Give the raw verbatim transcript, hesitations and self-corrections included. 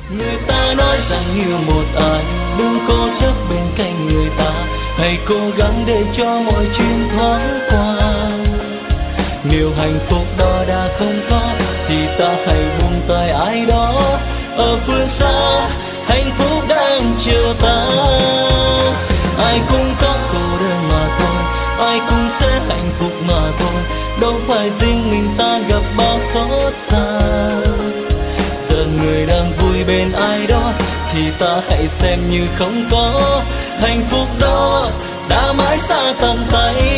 Người ta nói rằng yêu một ai đừng cố chấp bên cạnh người ta, hãy cố gắng để cho mọi chuyện thoáng qua. Nếu hạnh phúc đó đã không có thì ta hãy buông tay ai đó ở phương xa, hạnh phúc đang chờ ta. Ai cũng có cô đơn mà thôi, ai cũng sẽ hạnh phúc mà thôi, đâu phải riêng mình ta gặp bao khó khăn. Giờ người đang vui bên ai đó thì ta hãy xem như không có, hạnh phúc đó đã mãi xa tầm tay.